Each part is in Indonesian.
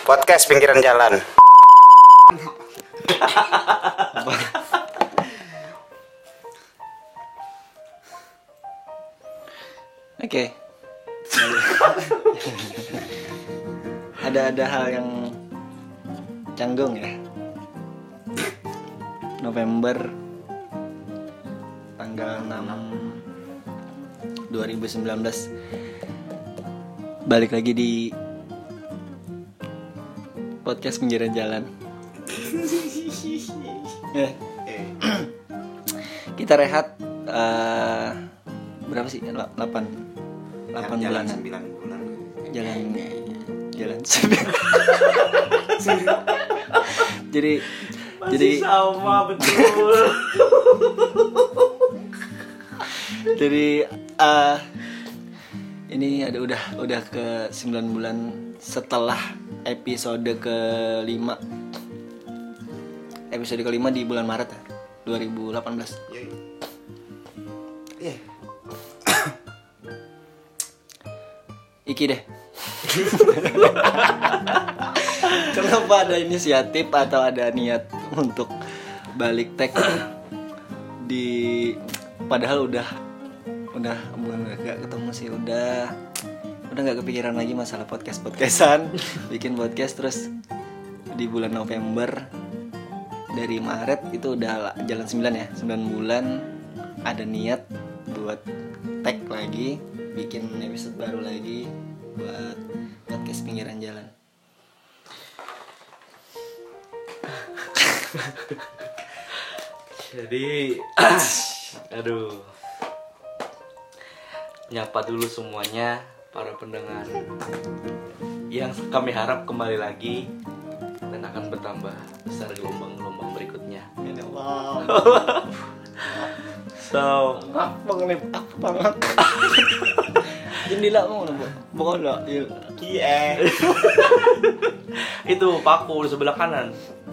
Podcast pinggiran jalan. Oke. Ada hal yang canggung ya. November tanggal 6 2019 balik lagi di podcast pinggiran jalan. Kita rehat berapa sih? 8 bulan. 9 bulan. Jalan 9. jadi sama betul. Jadi ini udah ke 9 bulan setelah episode ke-5. Episode ke-5 di bulan Maret ya, 2018. Iya. Iki deh. Kenapa ada inisiatif atau ada niat untuk balik tag di padahal udah bukan gak ketemu sih, udah nggak kepikiran lagi masalah podcastan. Bikin podcast terus di bulan November, dari Maret itu udah jalan 9 ya, 9 bulan ada niat buat tag lagi, bikin episode baru lagi buat podcast pinggiran jalan. Jadi nyapa dulu semuanya para pendengar yang kami harap kembali lagi dan akan bertambah besar gelombang-gelombang berikutnya. Wow. So, Apa banget. Jendela mau nambah. Bukan lah. Iya. itu paku di sebelah kanan.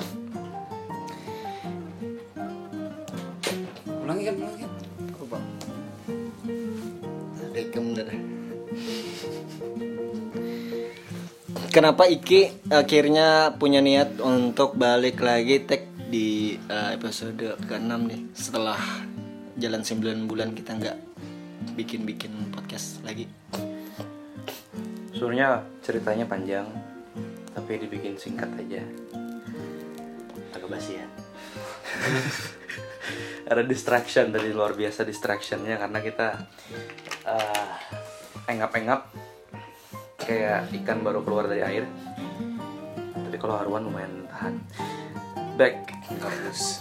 Ulangi kan. Apa? Rekem dah. Kenapa Iki akhirnya punya niat untuk balik lagi tag di episode ke-6 nih, setelah jalan 9 bulan kita nggak bikin podcast lagi? Sebenarnya ceritanya panjang, tapi dibikin singkat aja. Agak basi ya. Ada distraction dari luar biasa distractionnya karena kita engap-engap kayak ikan baru keluar dari air. Tapi kalau haruan lumayan tahan. Back Gabus.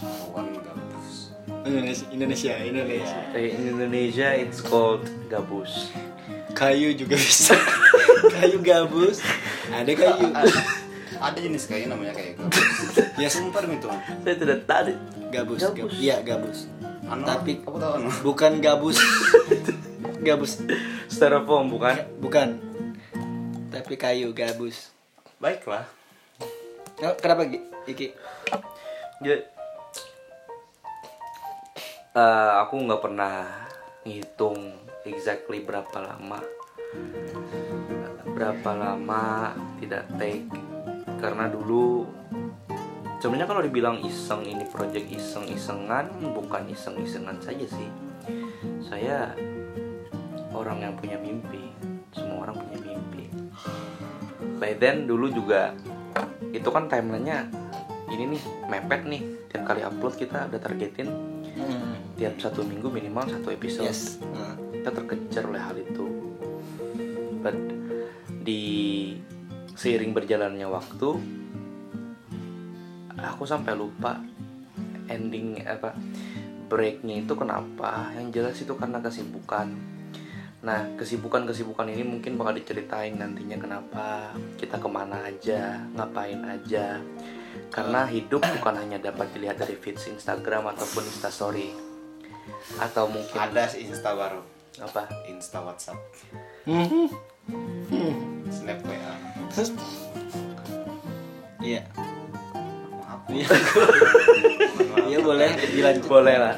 Indonesia. in Indonesia it's called gabus. Kayu juga bisa. Kayu gabus. Ada kayu. Ada jenis kayu namanya kayu gabus. Ya sumpah itu. Saya tidak tadi. Gabus. Iya, gabus. Tapi aku tahu bukan gabus. Gabus Styrofoam bukan? Tapi kayu gabus. Baiklah. Kenapa Iki? Jadi, aku nggak pernah ngitung exactly berapa lama tidak take, karena dulu sebenarnya kalau dibilang iseng, ini project iseng-isengan, bukan iseng-isengan saja sih. Saya orang yang punya mimpi, semua orang punya mimpi. By then dulu juga itu kan timelinenya ini nih mepet nih, tiap kali upload kita udah targetin tiap 1 minggu minimal 1 episode. Yes. Kita terkejar oleh hal itu. But di seiring berjalannya waktu, aku sampai lupa ending breaknya itu kenapa. Yang jelas itu karena kesibukan. Nah, kesibukan ini mungkin bakal diceritain nantinya kenapa kita kemana aja, ngapain aja. Karena hidup bukan hanya dapat dilihat dari feeds Instagram ataupun Instastory. Atau mungkin Ada Insta baru. apa? Insta WhatsApp. Snap WA. Iya. Maaf. Iya boleh dilanjut. Boleh lah.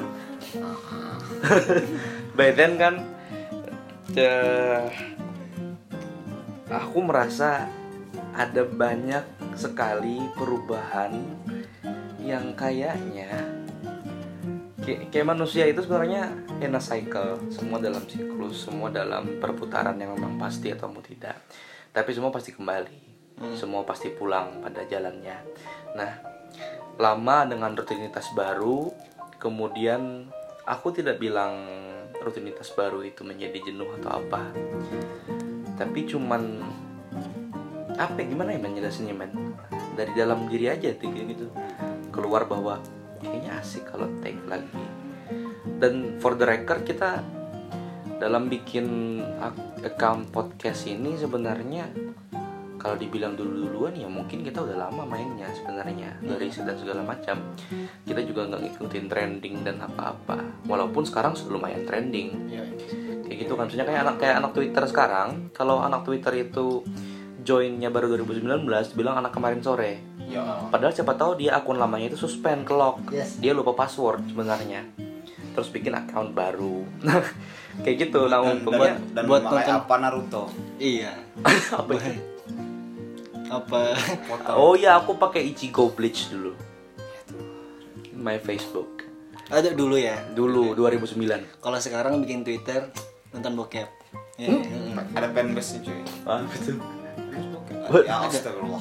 By then kan aku merasa ada banyak sekali perubahan yang kayaknya kayak manusia itu sebenarnya in a cycle, semua dalam siklus, semua dalam perputaran yang memang pasti atau mau tidak, tapi semua pasti kembali, semua pasti pulang pada jalannya. Nah, lama dengan rutinitas baru, kemudian aku tidak bilang rutinitas baru itu menjadi jenuh atau apa, tapi cuman apa gimana ya menjelasinnya, men, dari dalam diri aja gitu keluar bahwa kayaknya asik kalau take lagi. Dan for the record, kita dalam bikin account podcast ini sebenarnya kalau dibilang duluan ya mungkin kita udah lama mainnya sebenarnya, dari segala macam. Kita juga nggak ngikutin trending dan apa-apa, walaupun sekarang sudah lumayan trending. Kayak gitu kan, maksudnya kayak anak Twitter sekarang. Kalau anak Twitter itu joinnya baru 2019, bilang anak kemarin sore. Padahal siapa tahu dia akun lamanya itu suspend, lock. Dia lupa password sebenarnya. Terus bikin account baru. Kayak gitu. Nah, untungnya buat nonton apa Naruto. Iya. apa itu? Apa? Oh ya, aku pakai Ichigo Bleach dulu. My Facebook. Ada dulu ya. Dulu 2009. Kalau sekarang bikin Twitter nonton bokep. Ya, Ada fanbase-nya cuy. Ah, betul. Ya astagfirullah.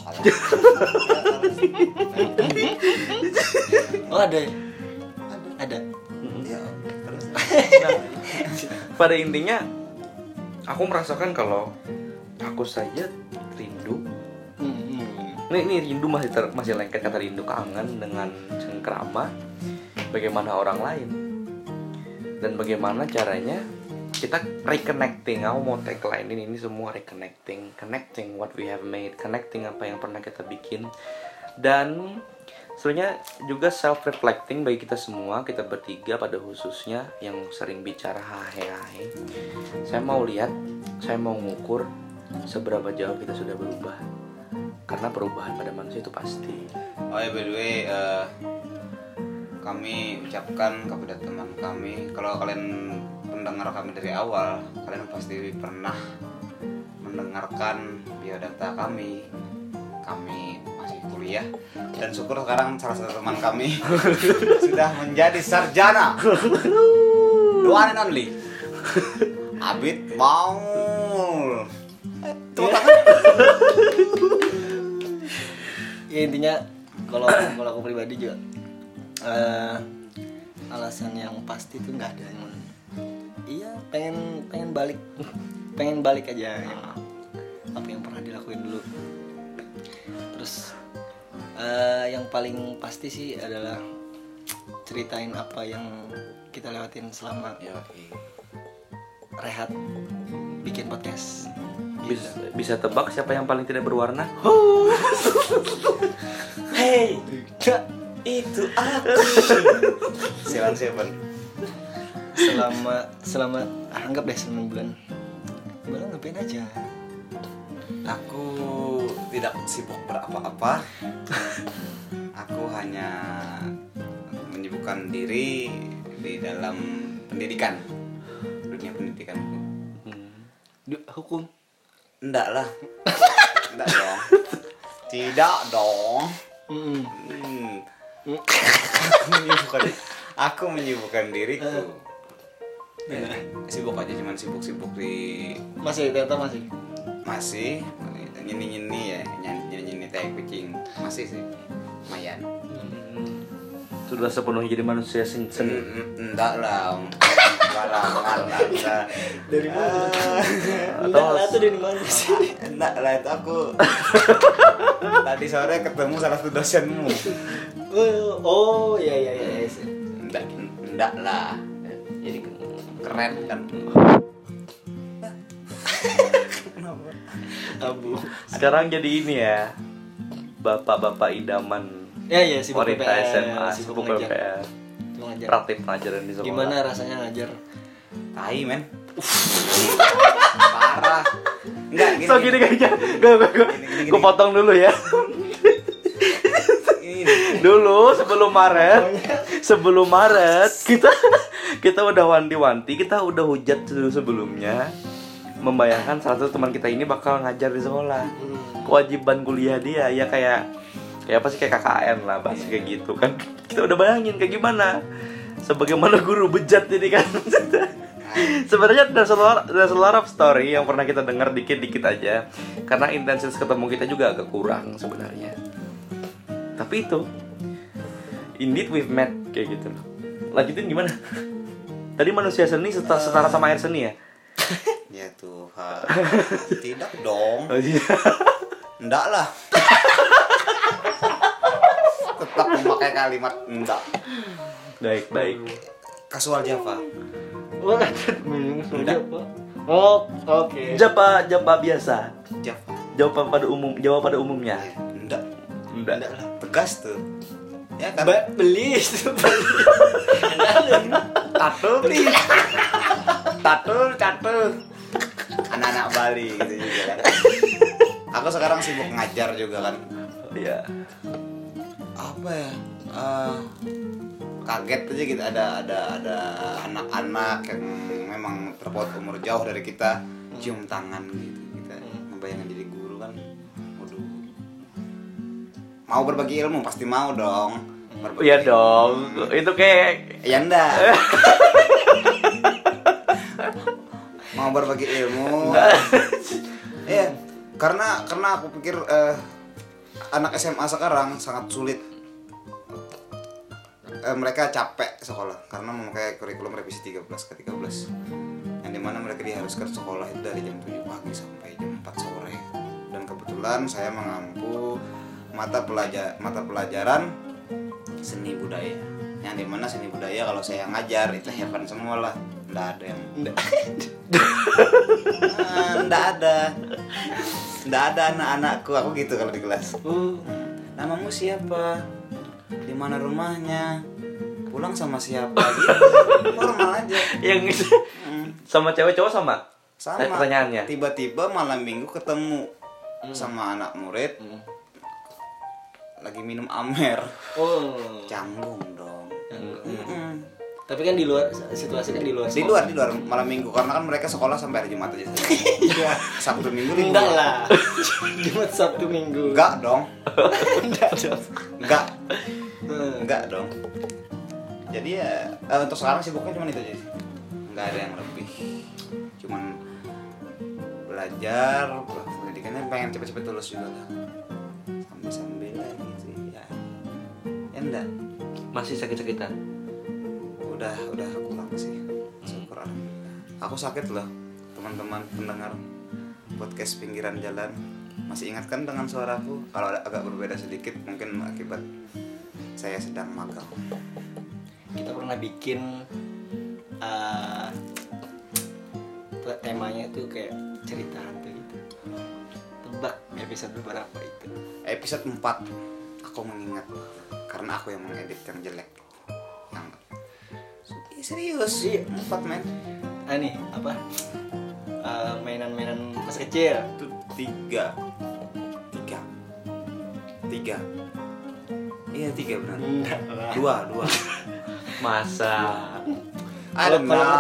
Oh ada. Ada. Ya, terus. Nah, pada intinya aku merasakan kalau aku saja rindu. Ini rindu masih lengket kata rindu, kangen dengan cengkrama. Bagaimana orang lain dan bagaimana caranya kita reconnecting. Aku mau tagline ini semua connecting what we have made, connecting apa yang pernah kita bikin, dan sebenarnya juga self reflecting bagi kita semua, kita bertiga pada khususnya yang sering bicara hahe. Saya mau ngukur seberapa jauh kita sudah berubah, karena perubahan pada manusia itu pasti. Oh ya, by the way, kami ucapkan kepada teman kami, kalau kalian pendengar kami dari awal, kalian pasti pernah mendengarkan biodata kami masih kuliah, dan syukur sekarang salah satu teman kami sudah menjadi sarjana. The one and only Abid Maul. Ya, intinya kalau aku pribadi juga alasan yang pasti tuh nggak ada. Iya, pengen balik aja yang apa yang pernah dilakuin dulu. Terus yang paling pasti sih adalah ceritain apa yang kita lewatin selama rehat bikin podcast. Bisa tebak siapa yang paling tidak berwarna? Hey, itu aku. Siapa? Selama anggap deh 9 bulan ngapain aja. Aku tidak sibuk berapa-apa. Aku hanya menyibukkan diri di dalam pendidikan, dunia pendidikanku. Hukum? Enggak lah. Enggak dong. Tidak dong. Aku menyibukkan diriku. Sibuk aja, cuman sibuk di Masih nyini ya, nyini tai kucing. Masih sih. Lumayan. Sudah sepenuhnya jadi manusia seni. Enggak lah. Dari mana? Atau dari mana sih? Enggak lah, itu aku tadi sore ketemu salah satu dosenmu. Oh iya. Enggak lah. Jadi keren kan. Abu. sekarang jadi ini ya, bapak-bapak idaman Ya sibuk wanita PPL, SMA, sibuk sibuk ngajar. PPL, Ngajar. praktik pengajaran di sekolah. Gimana rasanya ngajar? Tai men. Parah. Enggak gini. So gini kayaknya, Gini. gue potong dulu ya. Ini. Dulu sebelum Maret kita udah wanti-wanti, kita udah hujat dulu sebelumnya membayangkan salah satu teman kita ini bakal ngajar di sekolah. Kewajiban kuliah dia ya kayak apa sih, kayak KKN lah, bahasa kayak gitu kan. Kita udah bayangin kayak gimana. Sebagaimana guru bejat ini kan. Sebenarnya there's a lot of story yang pernah kita dengar dikit-dikit aja. Karena intensitas ketemu kita juga agak kurang sebenarnya. Tapi itu indeed we've met kayak gitu loh. Lanjutin gimana? Tadi manusia seni setara sama air seni ya? Ya Tuhan. Tidak dong. Oh, iya. Enggak lah. Tetap memakai kalimat enggak. Baik. Kasual Java. Oh, Enggak. Oh, oke. Japa biasa. Java. Jawab pada umumnya. Ya, enggak. Enggak. Enggak lah. Tegas tuh. Ya kan? Beli itu beli. Tatul. Anak-anak Bali gitu juga kan. Aku sekarang sibuk ngajar juga kan. Iya. Apa ya? Kaget aja gitu ada anak-anak yang memang terpaut umur jauh dari kita cium tangan gitu. Kita membayangkan jadi guru kan. Waduh. Mau berbagi ilmu pasti mau dong. Iya dong. Itu kayak Ya enggak. Mau berbagi ilmu. Iya, karena aku pikir anak SMA sekarang sangat sulit. Mereka capek sekolah karena memakai kurikulum revisi 13 ke 13. Yang dimana mereka diharuskan sekolah itu dari jam 7 pagi sampai jam 4 sore. Dan kebetulan saya mengampu mata pelajaran seni budaya. Yang dimana seni budaya kalau saya ngajar itu heaven semua lah. Nggak ada yang nggak ada anak-anakku, aku gitu kalau di kelas. Namamu siapa? Di mana rumahnya? Pulang sama siapa? Gitu. Normal aja. yang sama cewek cowok sama pertanyaannya. Tiba-tiba malam minggu ketemu sama anak murid lagi minum amer. Oh. Canggung dong. Tapi kan di luar situasinya di luar. Di luar malam minggu karena kan mereka sekolah sampai hari Jumat aja. Iya. Sabtu Minggu libur. Enggak lah. Jumat Sabtu Minggu. Enggak dong. Enggak dong. Enggak dong. Jadi ya untuk sekarang sibuknya cuma itu aja sih. Enggak ada yang lebih. Cuman belajar, pendidikannya pengen cepet-cepet lulus juga lah. Sambil gitu ya. Ya enggak. Masih sakit-sakitan. Udah kurang sih. Syukur alhamdulillah. Aku sakit loh, teman-teman pendengar podcast pinggiran jalan. Masih ingat kan dengan suaraku? Kalau agak berbeda sedikit mungkin akibat saya sedang magang. Kita pernah bikin temanya itu kayak cerita hantu gitu. Tebak episode berapa itu? Episode 4 aku mengingat karena aku yang mengedit yang jelek. Serius sih 4 men. Nih apa? Mainan-mainan masa kecil. Itu 3. Iya 3 benar. Enggak lah. 2. Masa Kalau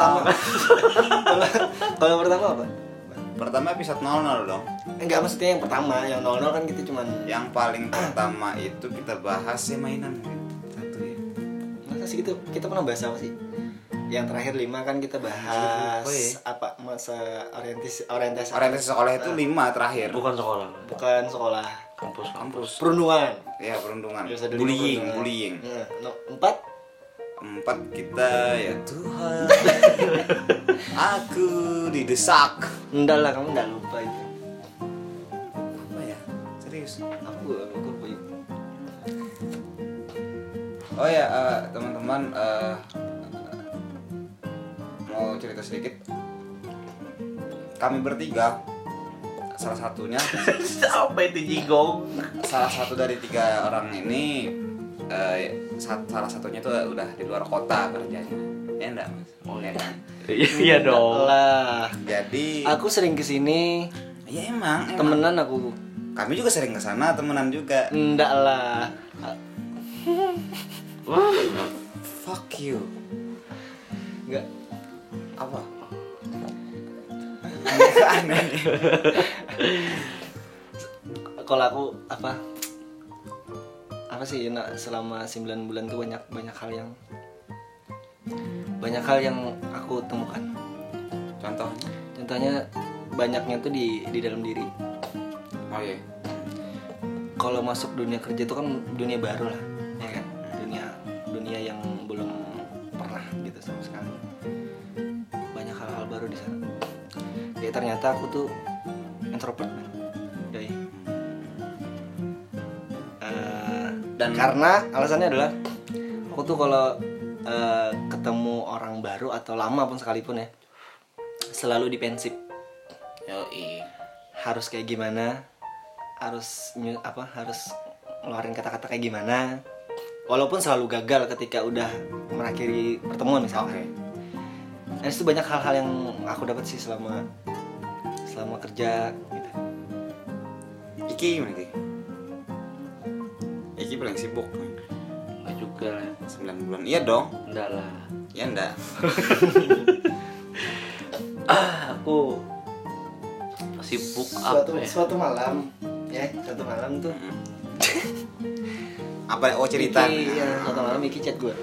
pertama apa? Pertama episode 00 dong. Enggak, maksudnya yang pertama, yang 00 kan kita cuman Yang paling pertama itu kita bahas ya mainan satu ya. masa sih gitu. Kita pernah bahas apa sih? Yang terakhir 5 kan kita bahas apa masa orientasi sekolah itu 5 terakhir. bukan sekolah, bukan sekolah, kampus. perundungan. Ya perundungan. Biasa dulu perundungan. Bullying. 4 kita ya Tuhan. Aku didesak. enggak lah, kamu enggak lupa itu. Apa ya? Serius. Aku lupa itu. Oh ya teman-teman mau cerita sedikit. Kami bertiga salah satunya Apa itu jigong? salah satu dari 3 orang ini salah satunya tuh udah di luar kota kerjanya. Ya enggak Mas? Oh ya kan. Iya dong. Lah, Jadi aku sering kesini ya emang. temenan aku. Kami juga sering kesana temenan juga. Enggak lah. Fuck you. Enggak. Apa? Aneh. Kalau aku apa sih selama 9 bulan tuh banyak hal yang aku temukan. Contohnya banyaknya tuh di dalam diri. Oh iya. Kalau masuk dunia kerja itu kan dunia baru lah, ya kan? Dunia yang belum pernah gitu sama sekali. Banyak hal-hal baru di sana. Ya ternyata aku tuh introvert, man. Yoi. Dan karena alasannya adalah aku tuh kalau ketemu orang baru atau lama pun sekalipun ya, selalu dipensif. Yoi. Harus kayak gimana, harus ngeluarin kata-kata kayak gimana, walaupun selalu gagal ketika udah mengakhiri pertemuan misalnya. Dan itu banyak hal-hal yang aku dapat sih selama kerja gitu. Iki gimana Ki? Iki paling sibuk. Enggak juga lah. 9 bulan. Iya dong. Enggak lah. Ya enggak. Aku sibuk apa ya? Suatu malam tuh Apa cerita? suatu malam Iki chat gue.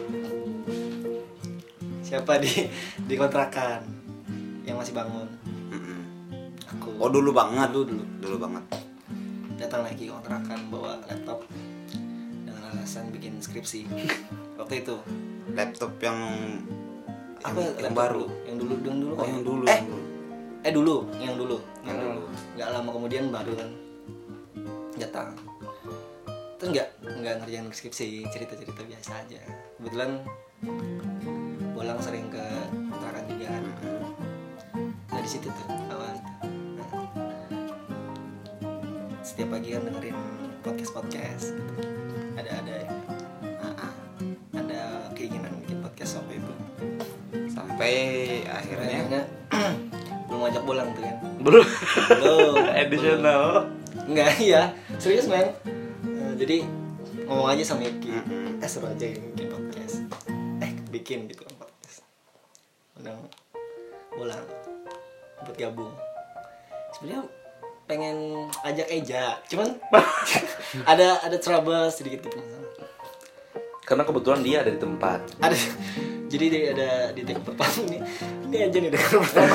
Siapa di kontrakan yang masih bangun. Aku. Oh dulu banget. Dulu banget. Datang lagi ke kontrakan bawa laptop dengan alasan bikin skripsi. Waktu itu Laptop yang laptop baru. Yang dulu Oh yang dulu. Yang dulu. Nggak lama kemudian baru kan datang. Terus nggak ngerjain skripsi, cerita biasa aja. Kebetulan Bolang sering ke kontrakan juga kan. Nah di situ tuh awal itu. Nah, setiap pagi kan dengerin podcast gitu. Ada keinginan bikin podcast waktu itu. Sampai akhirnya belum ajak Bolang tuh kan. Belum. Additional. Enggak, iya. Serius, men. Jadi ngomong aja sama Iki. Seru aja bikin podcast. Bikin gitu kan podcast. Undang Bolang buat gabung. Sebenarnya pengen ajak Eja, cuman ada trouble sedikit gitu. Karena kebetulan dia ada di tempat. Jadi dia ada di take pertama nih. Ini aja nih take pertama.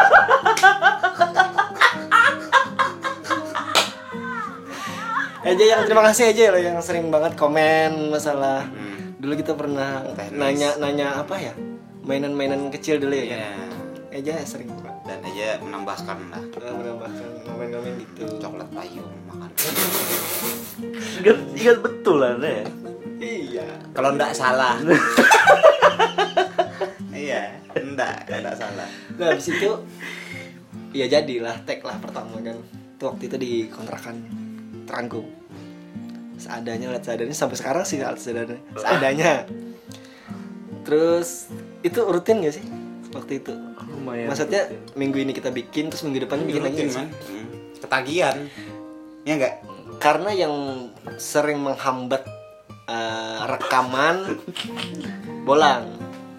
Aja yang terima kasih aja loh yang sering banget komen masalah. Dulu kita pernah nanya apa ya? Mainan-mainan kecil dulu ya kan. Aja sering banget. Dan aja menambahkan ngomen-ngomen gitu. Coklat payung makan. Ingat betul lah ya. Iya. Kalau enggak salah. Iya, enggak salah. Nah, habis itu ya jadilah tag lah pertama kan. Itu waktu itu di kontrakan Teranggung. Seadanya sampai sekarang sih seadanya. Terus itu rutin gak sih waktu itu? Lumayan. Maksudnya minggu ini kita bikin terus minggu depan bikin lagi man. Ketagihan. Ya enggak? Karena yang sering menghambat rekaman Bolang.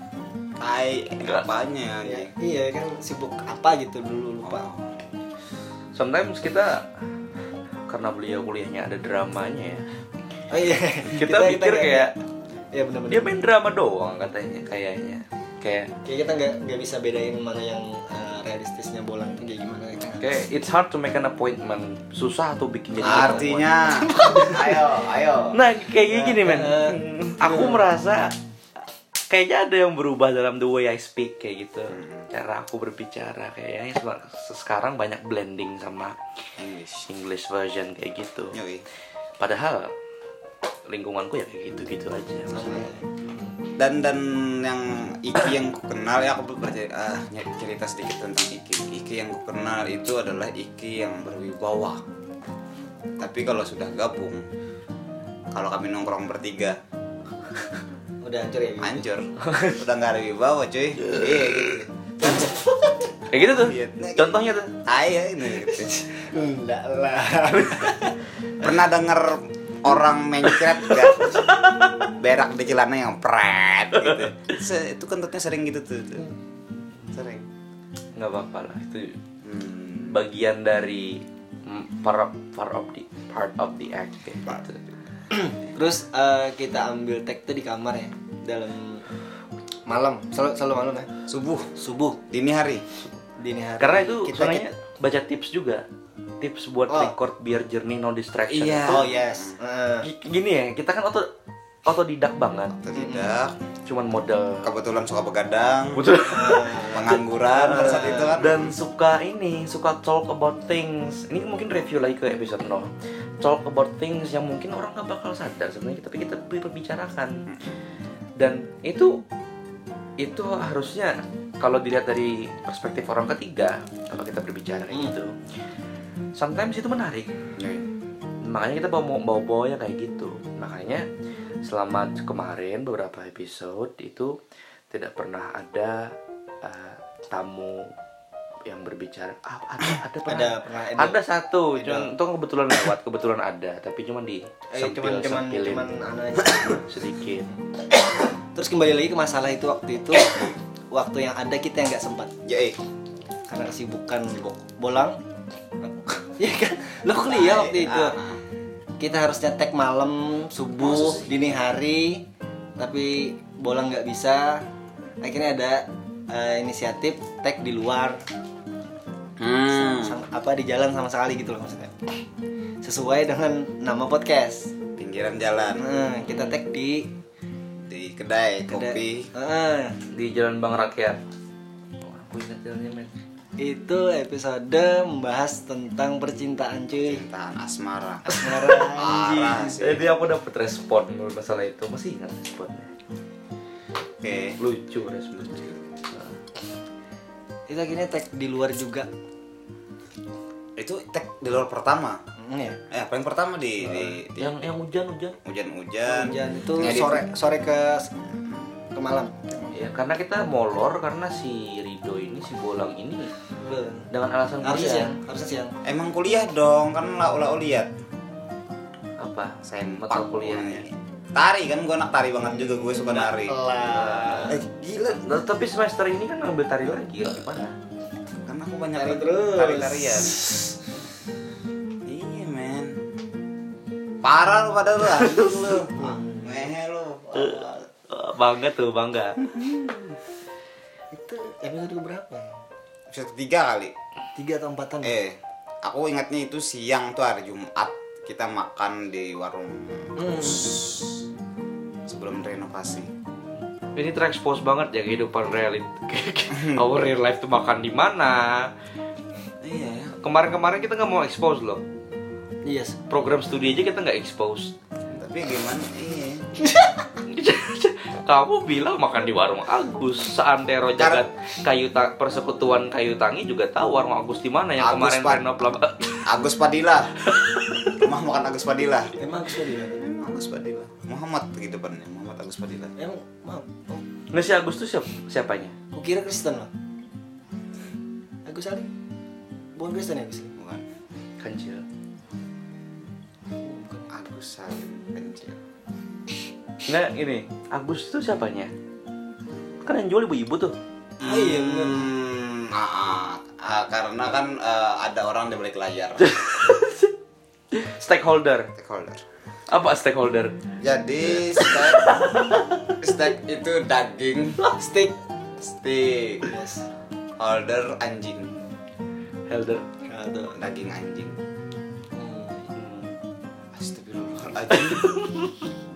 Apanya Ya, iya kan sibuk apa gitu dulu lupa. Sometimes kita karena beliau kuliahnya ada dramanya ya. Oh iya. Kita pikir kayak ya benar-benar. dia main drama doang katanya kayaknya. Kayak kita nggak bisa bedain mana yang realistisnya Bolang tuh kayak gimana gitu. Kayak it's hard to make an appointment. Susah tuh bikin jadi artinya ayo. Nah kayak gini men. Aku merasa kayaknya ada yang berubah dalam the way I speak kayak gitu. Cara aku berbicara kayaknya sekarang banyak blending sama English version kayak gitu. Yoi. Padahal lingkunganku ya kayak gitu-gitu aja maksudnya. Dan yang Iki yang ku kenal ya, aku cerita sedikit tentang Iki yang ku kenal itu adalah Iki yang berwibawa. Tapi kalau sudah gabung, kalau kami nongkrong bertiga Udah hancur ya? Hancur. Udah nggak ada wibawa cuy. Iya gitu. Kayak gitu tuh. Contohnya tuh. Ayo ini gitu. Enggak lah. Pernah denger orang mencret gak? Berak di celana yang pret gitu. Itu kentutnya sering gitu tuh. Sering. Nggak apa-apa lah itu. bagian dari part of the act kayak gitu. Terus kita ambil tag tuh di kamar ya, dalam malam, selalu malam ya, subuh dini hari. Karena itu sebenarnya baca tips juga, tips buat record biar jernih, no distraction. Iya. Oh yes. Gini ya, kita kan otodidak banget. Otodidak. Cuman modal Kebetulan suka begadang. betul. Pengangguran pada saat itu kan. Dan suka talk about things. Ini mungkin review lagi ke episode 0. Talk about things yang mungkin orang nggak bakal sadar sebenarnya, tapi kita perbicarakan. Dan itu harusnya kalau dilihat dari perspektif orang ketiga, kalau kita berbicara kayak gitu, sometimes itu menarik. Makanya kita bawa yang kayak gitu. Makanya selama kemarin beberapa episode itu tidak pernah ada tamu yang berbicara. Ada satu, cuman itu kebetulan ada, tapi cuma cuman sedikit. Terus kembali lagi ke masalah itu, waktu yang ada kita yang nggak sempat. Karena kesibukan bolang. Iya kan? Lo kuliah waktu itu. Kita harusnya tag malam, subuh, dini hari, tapi bolang nggak bisa. Akhirnya ada inisiatif tag di luar, di jalan sama sekali gitu loh maksudnya. Sesuai dengan nama podcast. Pinggiran jalan. Kita tag di kedai kopi di Jalan Bang Rakyat. Aku ingat jalannya, men. Itu episode membahas tentang percintaan, cuy. Percintaan asmara. Parah sih. Jadi aku dapat respon masalah itu, masih ingat responnya. Oke. Lucu. Itu akhirnya tag di luar juga. Itu tag di luar pertama. Ya. Paling pertama di yang hujan. Hujan itu sore ke malam. Ya karena kita molor karena si Rido ini, si Bolang ini dengan alasan kuliah. Harusnya siang. Emang kuliah dong, kan lau lihat. Apa? Mata kuliahnya. Tari kan, gue anak tari banget juga, gue suka nari. Gila. Tapi semester ini kan ngambil tari lagi, gimana? Karena aku banyak tari-tarian. Iya men. Parah lu pada lu, anjing lu. Mehe lu. Bangga. Itu episode berapa? Episode 3 kali. 3 atau 4-an? Aku ingatnya itu siang tuh, hari Jumat. Kita makan di warung sebelum renovasi. Ini terekspos banget ya kehidupan reality. Our real life tuh makan di mana? Iya. Kemarin kita nggak mau expose loh. Yes. Program studi aja kita nggak expose. Tapi gimana? Iya. Kamu bilang makan di warung Agus, seantero jagat persekutuan kayu tangi juga tahu warung Agus di mana yang Agus kemarin renov lah. Agus Padilla. Rumah makan Agus Padilla. Emang Agus Padilla? Agus Padilla. Muhammad gitu depannya, Muhammad Agus Padilla. Emang maaf. Nggak, si Agus tuh siapanya? Kukira Kristen loh. Agus Ali? Bukan Kristen ya Agus? Bukan. Kancil. Bukan Agus Salim Kancil. Nah ini Agus itu siapanya? Kan yang jual ibu-ibu tuh. Iya benar. Karena kan ada orang di balik layar. Stakeholder. Apa stakeholder? Jadi steak itu daging. Steak. Yes. Holder anjing. Holder. Daging anjing. Astagfirullahaladzim.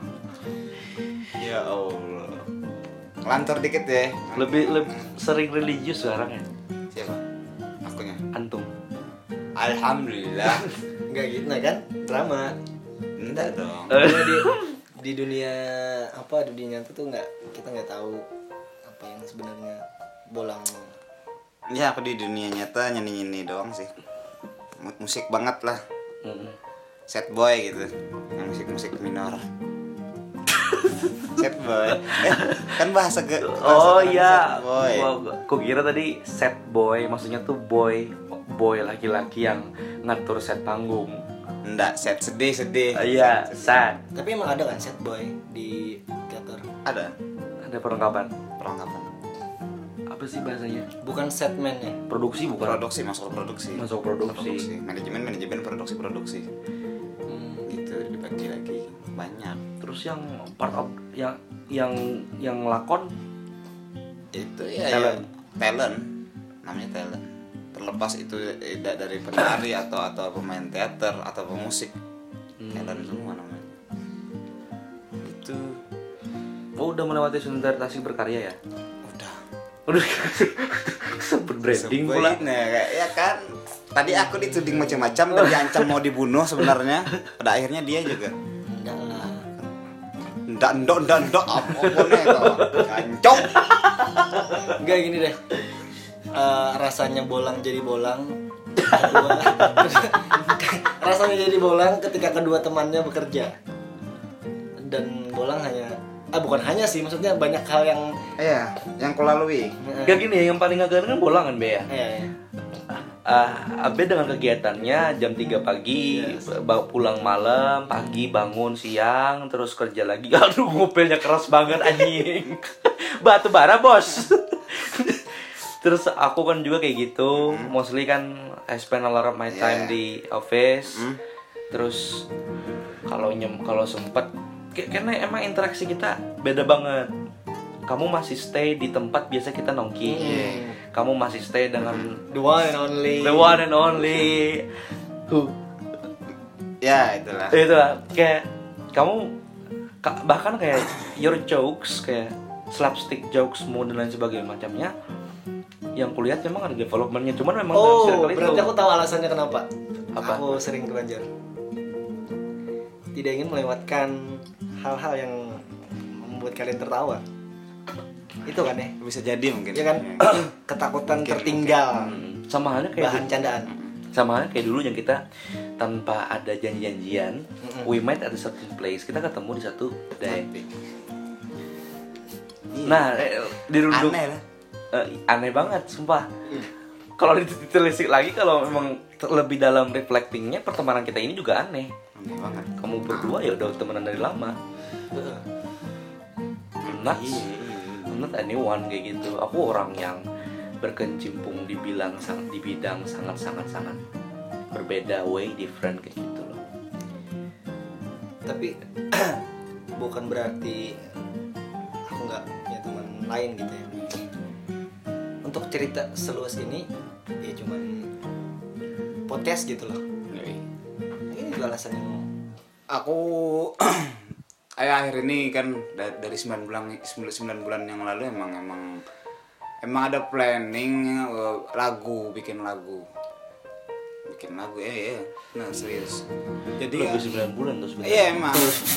Ya Allah. Ngelantur dikit ya. Lebih sering religius sekarang ya. Siapa? Akunya. Antum. Alhamdulillah. Enggak gitu nah kan? Drama. Enggak dong. Karena di dunia nyata tuh kita nggak tahu apa yang sebenarnya bolang. Ya aku di dunia nyata nyanyi doang sih. Musik banget lah. Sad boy gitu. Musik minor. Sad boy. Kan bahasa Oh iya. Boy. Kok kira tadi sad boy, maksudnya tuh boy laki-laki yang ngatur set panggung. Enggak, sad sedih. Iya, sad. Tapi emang ada kan sad boy di teater? Ada Ada perlengkapan. apa sih bahasanya? Bukan setman ya. Produksi bukan? Produksi, masuk produksi. Masuk produksi. Manajemen produksi. Gitu dibagi lagi banyak. Terus yang part of yang lakon Itu ya Talent. talent. Namanya talent. Terlepas itu dari penari atau pemain teater atau pemusik. Talent semua namanya. Itu oh udah melewati solidaritas berkarya ya? udah Sempet branding pula. Sebaiknya, kayak ya kan. Tadi aku dituding macam-macam dan diancam mau dibunuh sebenarnya. Pada akhirnya dia juga Ndak apa nih kau gancok. Enggak gini deh. Rasanya bolang jadi bolang. Kedua- rasanya jadi bolang ketika kedua temannya bekerja. Dan bolang bukan hanya sih, maksudnya banyak hal yang Iya, yang kau lalui. Gak gini, yang paling agak kan bolang kan Be ya? ya. Abe dengan kegiatannya jam 3 pagi, pulang malam, pagi bangun siang, terus kerja lagi. Aduh, ngupilnya keras banget anjing. Batu bara, Bos. Terus aku kan juga kayak gitu. Mostly kan I spend a lot of my time di office. Terus kalau sempet karena emang interaksi kita beda banget. Kamu masih stay di tempat biasa kita nongki. Kamu masih stay dengan The one and only. Ya, itulah. Itulah kayak kamu bahkan kayak your jokes kayak slapstick jokesmu dan lain sebagainya macamnya. Yang kulihat memang ada developmentnya, cuman memang dalam circle itu. Berarti aku tahu alasannya kenapa. Apa? Aku sering ke Banjar. Tidak ingin melewatkan hal-hal yang membuat kalian tertawa. Itu kan ya? Bisa jadi mungkin. Ya kan? Ketakutan tertinggal. Sama halnya kayak Bahan candaan. sama halnya kayak dulu yang kita tanpa ada janji-janjian, we met at a certain place, kita ketemu di satu day. Nah, dirundung Aneh lah. Aneh banget, sumpah. Kalau ditelisik lagi, kalau memang lebih dalam reflectingnya, pertemanan kita ini juga aneh. Aneh banget. Kamu berdua ya udah temenan dari lama. Nuts. Not anyone kayak gitu. Aku orang yang berkecimpung di bidang sangat berbeda, way different kayak gitu loh. Tapi bukan berarti aku nggak punya teman lain gitu ya. Untuk cerita seluas ini ya cuman podcast gitu loh. Ini juga alasannya. Aku akhir ini kan dari 9 bulan yang lalu emang ada planning bikin lagu ya. Nah, serius. Jadi Lebih 9 bulan tuh sebenarnya. iya emang.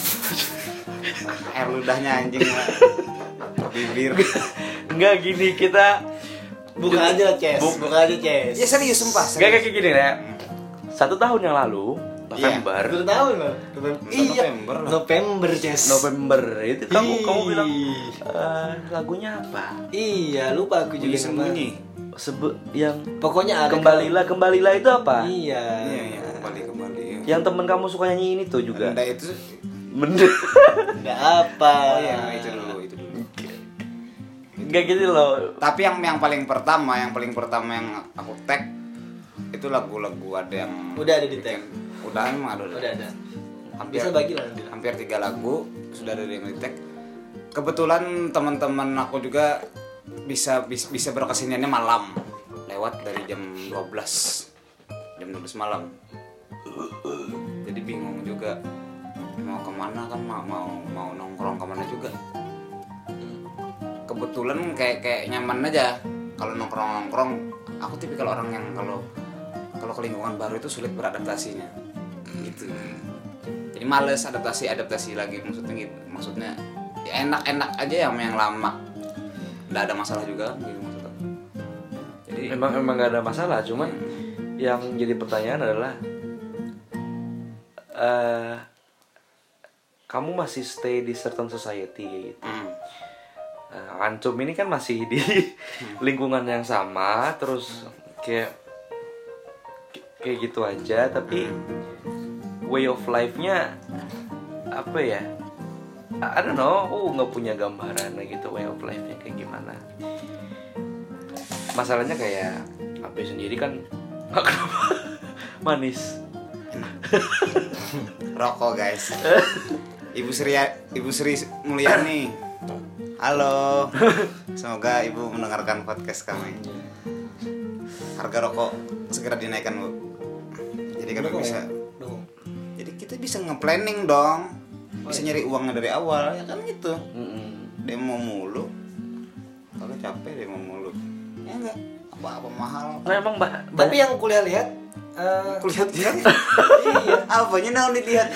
Air ludahnya anjing lah. Bibir. Enggak gini, kita Buka aja Ces. Ya serius sumpah. Enggak kayak gini ya. 1 tahun yang lalu November. Udah tahu loh. Iya. November lah. November Ces. November itu kamu bilang Ih. lagunya apa? Iya, lupa aku juga Sembunyi. Yang Pokoknya ada kembalilah itu apa? Iya. Iya, kembali. Yang temen kamu suka nyanyi ini tuh juga. Benda itu. Enggak apa. Oh iya, itu dulu. Enggak gitu loh. Tapi yang paling pertama yang aku tag itu lagu-lagu ada yang Udah ada di tag. Udah emang ada. Udah ada. Hampir, Bisa bagi lah nanti. hampir 3 lagu sudah ada yang di tag. Kebetulan teman-teman aku juga bisa berkeseniannya malam lewat dari jam 12 malam. Jadi bingung juga mau kemana kan, mau nongkrong kemana juga. Kebetulan kayak nyaman aja kalau nongkrong. Aku tipikal orang yang kalau ke lingkungan baru itu sulit beradaptasinya gitu. Jadi males adaptasi lagi, maksudnya ya enak aja yang lama nggak ada masalah juga gitu maksudnya. Jadi Memang gak ada masalah, cuman yang jadi pertanyaan adalah kamu masih stay di certain society gitu. Ancum ini kan masih di lingkungan yang sama, terus kayak gitu aja, tapi way of life-nya apa ya? I don't know, aku nggak punya gambaran gitu way of life-nya kayak gimana. masalahnya kayak AB sendiri kan nggak kenapa manis. Rokok guys. Ibu Sri Mulyani. Halo. Semoga Ibu mendengarkan podcast kami. Harga rokok segera dinaikkan, Bu. Jadi kami bisa. Jadi kita bisa nge-planning dong. Bisa nyari uangnya dari awal, ya kan gitu. Demo mulu. Kalau capek demo mulu. Ya enggak apa-apa mahal. Nah, emang Tapi yang kuliah lihat Kulihat lihat. Iya. Apanya naon dilihat-lihat.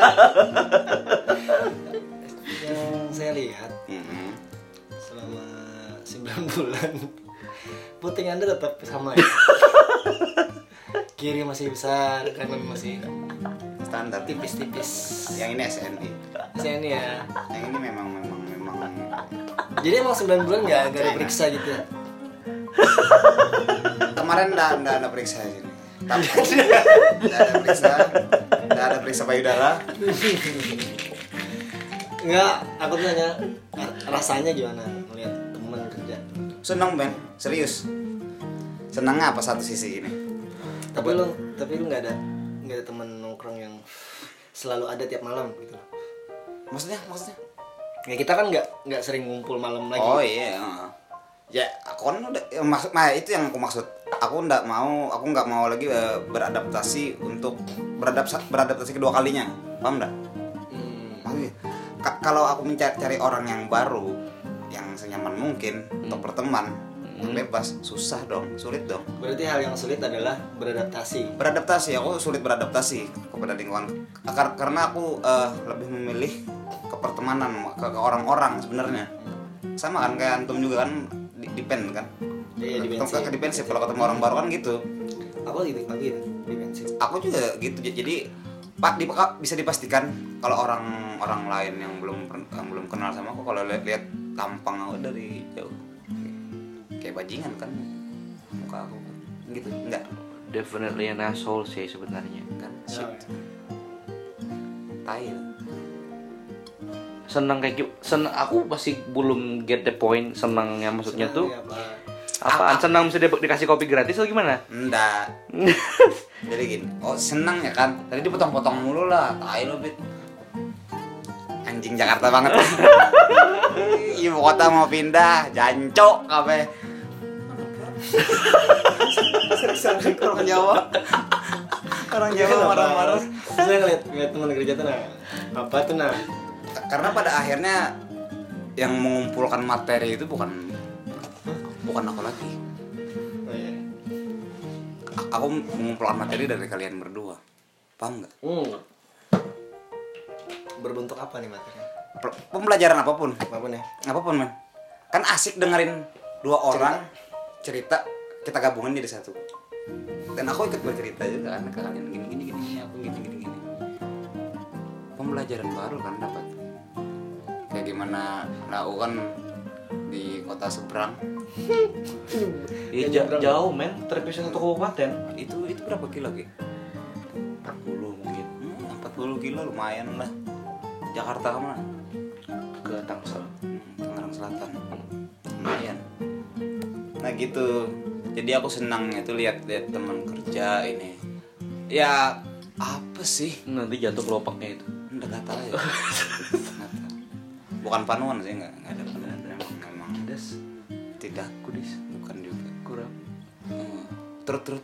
yang saya lihat selama 9 bulan puting Anda tetap sama ya. Kiri masih besar, kanan masih Standar. tipis-tipis. Yang ini SNI. Saya ini ya. Yang ini memang. Jadi emang 9 bulan nggak ada periksa gitu ya? Kemarin enggak ada periksa sini. Tapi enggak ada periksa payudara. Enggak, aku tuh nanya rasanya gimana melihat teman kerja. Seneng Ben, serius. Senangnya apa satu sisi ini? Tapi lu nggak ada teman nongkrong yang selalu ada tiap malam gitu. Maksudnya? Ya kita kan nggak sering ngumpul malam lagi. Oh iya. Ya, aku kan udah itu yang aku maksud. Aku nggak mau lagi beradaptasi kedua kalinya. Paham enggak? Maksudnya kalau aku mencari orang yang baru yang senyaman mungkin untuk berteman, yang bebas, sulit dong. Berarti hal yang sulit adalah beradaptasi. Aku sulit beradaptasi kepada lingkungan karena aku lebih memilih ke pertemanan, ke orang-orang sebenarnya. Sama kan kayak antum juga kan depend kan. Iya, depend sih kalau ketemu orang baru kan gitu. Aku gitu defensif. Aku juga gitu. Jadi bisa dipastikan kalau orang lain yang belum kenal sama aku, kalau lihat tampang aku dari jauh kayak bajingan kan muka aku gitu. Enggak, definitely an asshole sih sebenarnya. kan shit. Tai. Senang aku masih belum get the point. Senangnya maksudnya tuh apaan? Senang bisa dikasih kopi gratis atau gimana? Enggak. Jadi gini, senang ya kan. Tadi dipotong-potong mulu lah, tai lo Bit. Anjing Jakarta banget. Ibu kota mau pindah, jancok kabeh. Orang Jawa. Orang Jawa marah-marah. Saya ngeliat teman kerja tuh apa tuh Karena pada akhirnya yang mengumpulkan materi itu bukan aku lagi. Oh, iya. Aku mengumpulkan materi dari kalian berdua. Paham nggak? Berbentuk apa nih materinya? Pembelajaran apapun Ya. Apapun man. Kan asik dengerin dua orang cerita kita gabungin jadi satu. Dan aku ikut bercerita juga kan ke kalian gini, aku gini. Pembelajaran baru kan dapat. Kayak gimana aku kan di kota seberang. Jauh men, terpisah satu kabupaten. Itu berapa kilo Ki? 40 mungkin. 40 kilo lumayan lah. Jakarta kemana? Ke Tangsel. Tangerang Selatan. Lumayan. Nah gitu. Jadi aku senang itu lihat teman kerja ini. Ya apa sih? Nanti jatuh kelopaknya itu. Nggak tahu ya. Bukan panuan sih, nggak ada panuan. Memang Das. tidak. Kudis. Bukan juga. Kurang. Terus.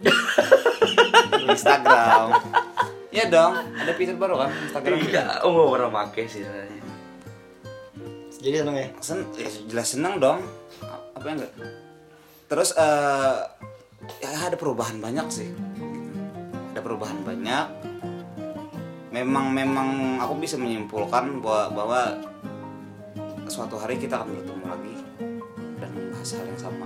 Instagram. Ya dong, ada fitur baru kan Instagram. Iya, nggak pernah pakai sih sebenarnya. Jadi seneng ya? Ya, jelas senang dong. Apa yang enggak? Terus ya ada perubahan banyak sih. Ada perubahan banyak. Memang aku bisa menyimpulkan bahwa suatu hari kita akan bertemu lagi dan membahas hal yang sama.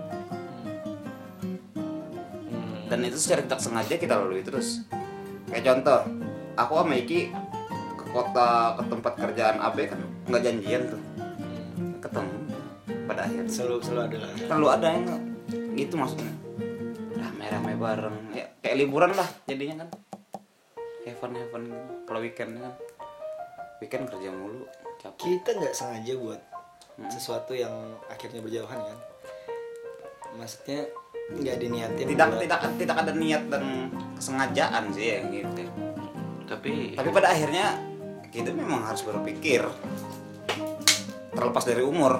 Dan itu secara tidak sengaja kita lalui terus. Kayak contoh, aku sama Iki ke tempat kerjaan AB kan nggak janjian tuh. Ketemu pada akhirnya. Selalu ada lah. Selalu ada yang gitu maksudnya. Rame-rame bareng. Ya, kayak liburan lah jadinya kan. Heaven kalau weekend kan. Weekend kerja mulu, capek. Kita nggak sengaja buat sesuatu yang akhirnya berjauhan kan. Maksudnya nggak diniatin tidak ada niat dan kesengajaan sih ya gitu. Tapi Pada akhirnya kita memang harus berpikir terlepas dari umur.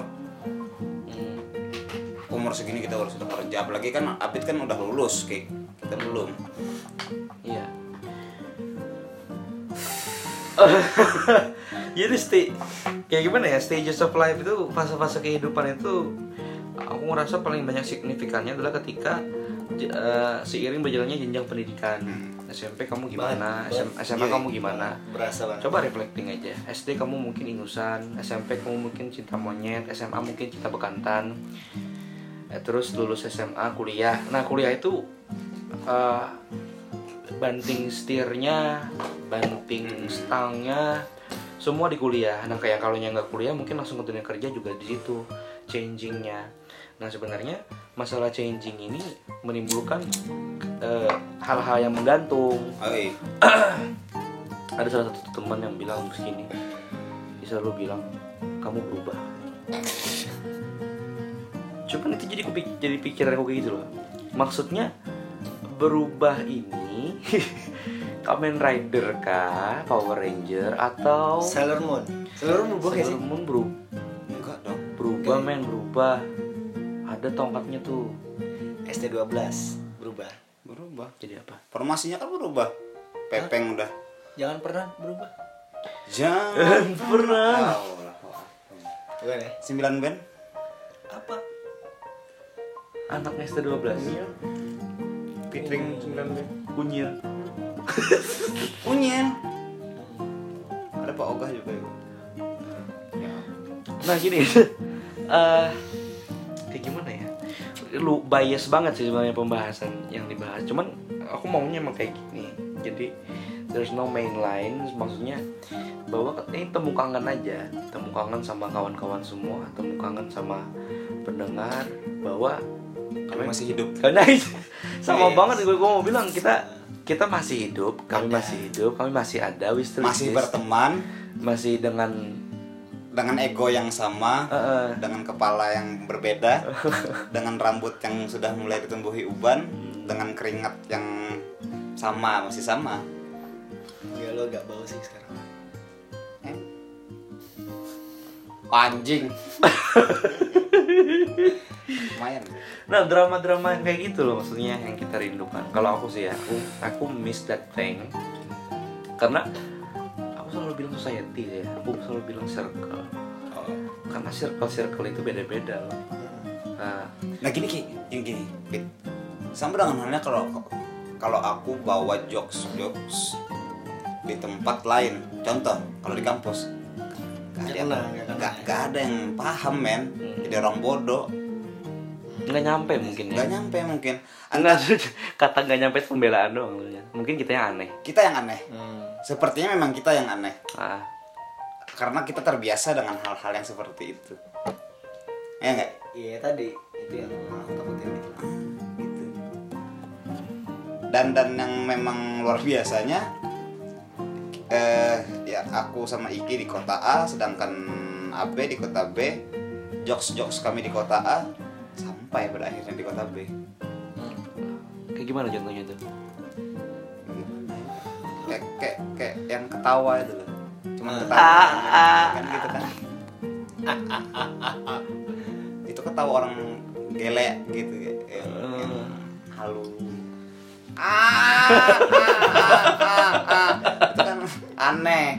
Umur segini kita harus sudah kerja, apalagi kan Abid kan udah lulus, kayak kita belum. iya. Jadi kayak gimana ya, stages of life itu, fase-fase kehidupan itu aku ngerasa paling banyak signifikannya adalah ketika seiring berjalannya jenjang pendidikan. SMP kamu gimana, SMA kamu gimana, berasa banget. coba reflecting aja. SD kamu mungkin ingusan, SMP kamu mungkin cinta monyet, SMA mungkin cinta bekantan, terus lulus SMA, kuliah. Nah kuliah itu banting setirnya, banting stangnya, semua di kuliah. Nah kayak kalau yang nggak kuliah mungkin langsung ke dunia kerja juga di situ changingnya. Nah sebenarnya masalah changing ini menimbulkan hal-hal yang menggantung. Ada salah satu teman yang bilang begini, dia selalu bilang kamu berubah. Cuman itu jadi pikiran aku kayak gitu loh. Maksudnya berubah ini Kamen Rider kah, Power Ranger, atau Sailor Moon. Sailor Moon berubah Sailor sih? Moon Enggak dong. berubah men, berubah. Ada tongkatnya tuh. ST12 berubah. Berubah. Jadi apa? Formasinya kan berubah. Pepeng udah. Jangan pernah berubah. Jangan pernah. Bukan ya? 9 band. Apa? Anak ST12. Featuring 9 band. Kunyil. Unyil. Ada Pak Ogah juga ya. Nah gini, kayak gimana ya? Lu bias banget sih sebenarnya pembahasan yang dibahas. Cuman aku maunya emang kayak gini. Jadi there's no main line. Maksudnya bahwa ini temu kangen aja, temu kangen sama kawan-kawan semua, temu kangen sama pendengar bahwa Kami masih hidup. karena sama Yes. banget gue mau bilang kita masih hidup, kami masih hidup, kami masih ada, we still Masih exist. berteman Masih dengan ego yang sama, dengan kepala yang berbeda, dengan rambut yang sudah mulai ditumbuhi uban, dengan keringat yang sama, masih sama. Ya lo agak bau sih sekarang. Anjing. Lumayan. Nah drama-drama yang kayak gitu loh maksudnya yang kita rindukan. Kalau aku sih ya, aku miss that thing. Karena aku selalu bilang society ya, aku selalu bilang circle. Karena circle itu beda-beda loh. Nah gini Bit. Sama dengan halnya kalau aku bawa jokes di tempat lain. Contoh, kalau di kampus Gak ada yang paham men. Jadi orang bodoh. Nggak nyampe mungkin ya. Gak nyampe mungkin. Kata nggak nyampe itu pembelaan doang. Mungkin kita yang aneh. Kita yang aneh. Sepertinya memang kita yang aneh. Karena kita terbiasa dengan hal-hal yang seperti itu. Ya enggak? Iya tadi itu yang aku takutin. Gitu. Dan yang memang luar biasanya ya aku sama Iki di kota A, sedangkan AB di kota B. Jokes kami di kota A sampai pada akhirnya di kota B. Kayak gimana contohnya tuh? Kayak yang ketawa itu loh. Cuman ketawa kan gitu kan. Itu ketawa orang gelek gitu yang halu. Itu kan aneh.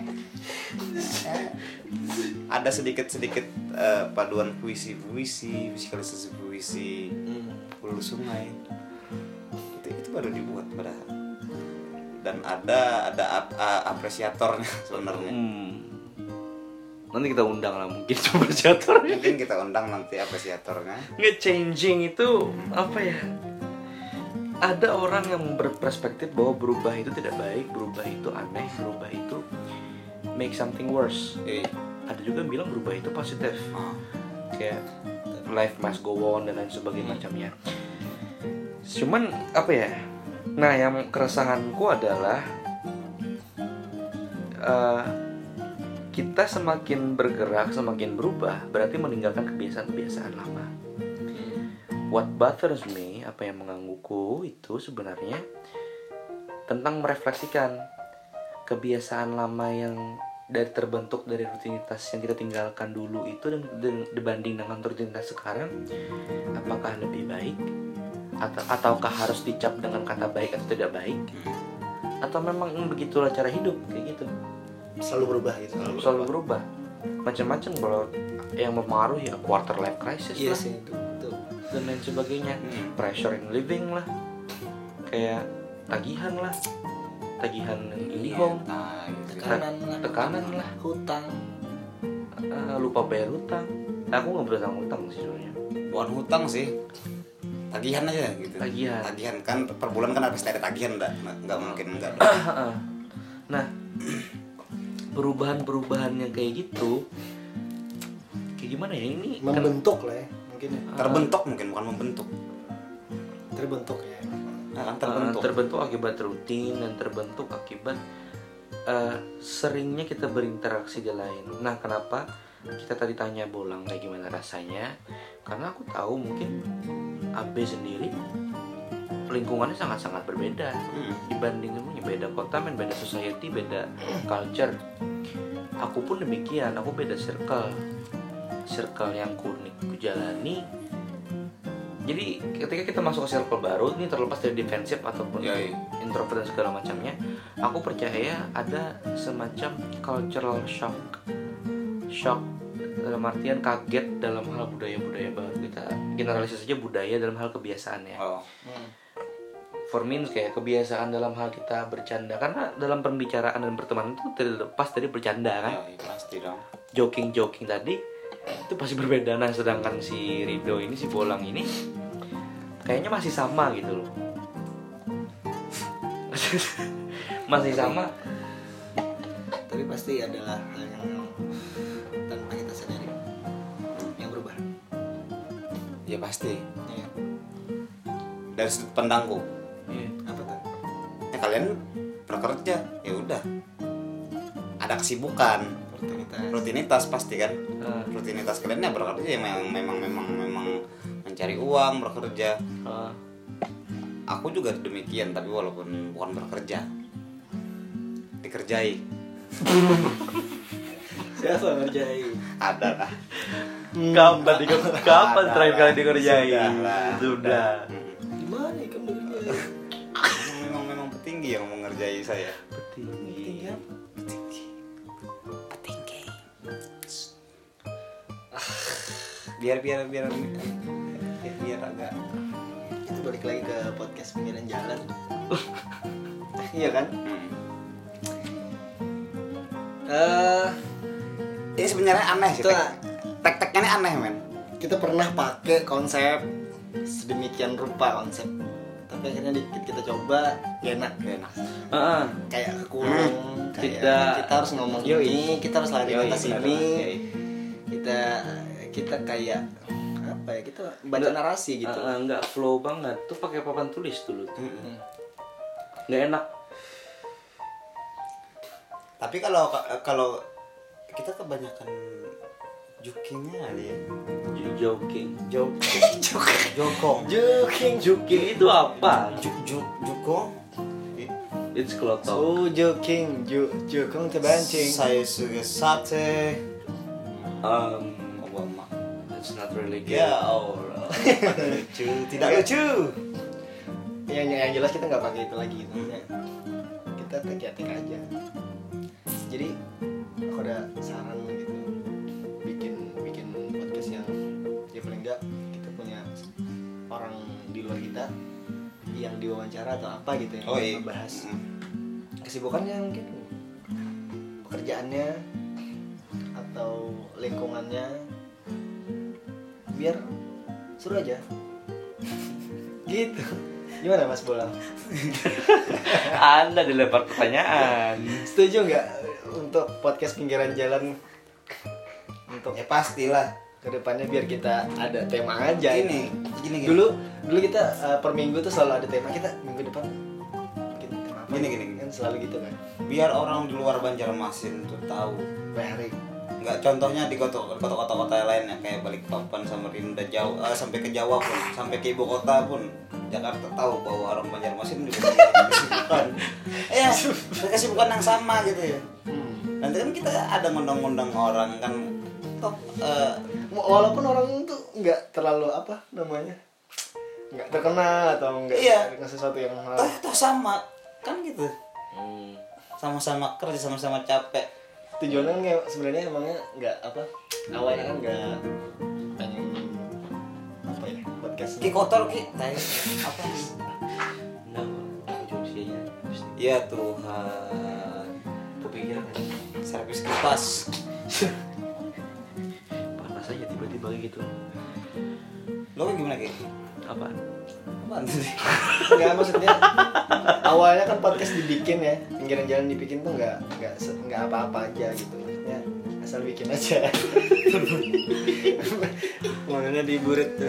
Ada sedikit paduan puisi, musikalisasi puisi, hulu sungai. Itu baru dibuat padahal. Dan ada apresiatornya sebenarnya. Nanti kita undang lah mungkin apresiatornya. Mungkin kita undang nanti apresiatornya. Nge-changing itu apa ya? Ada orang yang berperspektif bahwa berubah itu tidak baik, berubah itu aneh, berubah itu make something worse. Ada juga yang bilang berubah itu positif. Kayak life must go on dan lain sebagainya macamnya. Cuman apa ya? Nah, yang keresahanku adalah kita semakin bergerak, semakin berubah, berarti meninggalkan kebiasaan-kebiasaan lama. what bothers me, apa yang menggangguku itu sebenarnya tentang merefleksikan kebiasaan lama yang terbentuk dari rutinitas yang kita tinggalkan dulu itu dan dibanding dengan rutinitas sekarang, apakah lebih baik ataukah harus dicap dengan kata baik atau tidak baik, atau memang begitulah cara hidup kayak gitu, Selalu berubah gitu. selalu berubah macam-macam. Kalau yang mempengaruhi ya quarter life crisis Iya lah sih itu. dan lain sebagainya, pressure in living lah, kayak tagihan lah, tagihan IndiHome, Nah, gitu. tekanan lah, hutang. lupa bayar hutang. Aku nggak berutang hutang sih sebenarnya. Bukan hutang sih, tagihan aja gitu. Tagihan. Kan per bulan kan pasti ada tagihan, nggak mungkin enggak. Nah, perubahan yang kayak gitu, kayak gimana ya ini? Membentuk lah ya mungkin ya. Terbentuk mungkin, bukan membentuk. Terbentuk ya. Nah, kan terbentuk. Terbentuk akibat rutin dan terbentuk akibat seringnya kita berinteraksi di lain. Nah, kenapa kita tadi tanya Bolang kayak gimana rasanya? Karena aku tahu mungkin AB sendiri lingkungannya sangat-sangat berbeda dibanding semuanya, beda kota, beda society, beda culture. Aku pun demikian, aku beda circle yang ku jalani. Jadi ketika kita masuk ke circle baru, ini terlepas dari defensif ataupun introvert dan segala macamnya, aku percaya ada semacam cultural shock dalam artian kaget dalam hal budaya-budaya baru. Kita generalisasi saja budaya dalam hal kebiasaannya. For me kayak kebiasaan dalam hal kita bercanda, karena dalam pembicaraan dan pertemanan itu tidak lepas dari bercanda kan. Ya, pasti dong. Joking tadi itu pasti berbeda. Nah, sedangkan si Rido ini, si Bolang ini kayaknya masih sama gitu loh. Masih sama. Tapi pasti adalah hal yang tanpa kita sadari yang berubah. Ya pasti. Iya. Dari sudut pandangku, Apa tuh? ya kalian bekerja, ya udah. Ada kesibukan, rutinitas pasti kan. Rutinitas kalian ya bekerja, ya memang mencari uang, bekerja. Aku juga demikian, tapi walaupun bukan bekerja, dikerjai. Siapa ngerjai? Ada lah. Kapan terakhir kali dikerjain? Sudah. Gimana ya kamu ngerjai? Memang petinggi yang mau ngerjai saya. Petinggi. Biar agak. Itu balik lagi ke podcast pinggiran jalan. Iya kan? Ini sebenarnya aneh sih. Itu Tek-teknya ini aneh men. kita pernah pakai konsep sedemikian rupa konsep, tapi akhirnya dikit kita coba gak enak. Kayak kekurung, kayak kita harus ngomong ini, kita harus lari ke sini. Kita kayak apa ya, kita baca narasi gitu. Nggak flow banget. Tuh pakai papan tulis dulu tuh. Nggak enak. Tapi kalau kita kebanyakan jokingnya kali ya. Joking. Jokong. Joking itu apa? Jokong. It's kelotok. Oh, joking, jokong terbancing. Saya suka sate. Obama. That's not really good. Ya Allah. Lucu, tidak lucu. Yang jelas kita nggak pakai itu lagi gitu. Kita tek aja. Jadi aku ada saran gitu, bikin podcast yang ya paling enggak kita punya orang di luar kita yang diwawancara atau apa gitu yang membahas kesibukannya, mungkin pekerjaannya atau lingkungannya, biar seru aja gitu. Gimana Mas Bolang? Anda dilempar pertanyaan. Setuju nggak untuk podcast pinggiran jalan untuk Ya pastilah. kedepannya, biar kita ada tema aja. Gini. Dulu kita per minggu tuh selalu ada tema, kita minggu depan bikin tema apa? Gini. Kan selalu gitu kan. Biar orang di luar Banjarmasin tuh tahu Per hari. nggak contohnya di kota-kota lainnya kayak Balikpapan, Samarinda, Jawa, sampai ke Jawa pun, sampai ke ibu kota pun Jakarta tahu bahwa orang Banjarmasin juga punya kesibukan. Ya, kesibukan yang sama gitu ya. Nanti kan kita ada ngundang-ngundang orang kan, toh walaupun orang itu nggak terlalu apa namanya, nggak terkenal atau nggak dengan sesuatu yang toh sama kan gitu. Sama-sama kerja, sama-sama capek. Tujuannya sebenarnya emangnya nggak apa, awalnya kan nggak pengen apa ya podcast Ki kotor ki tai apa Enggak, fungsinya ya Tuhan, kepikiran aja. servis kipas. Panas aja tiba-tiba gitu. Lo gimana ki? Apaan sih? nggak, maksudnya awalnya kan podcast dibikin ya, pinggiran jalan dibikin tuh nggak apa-apa aja gitu, maksudnya asal bikin aja. Mana diburet tuh.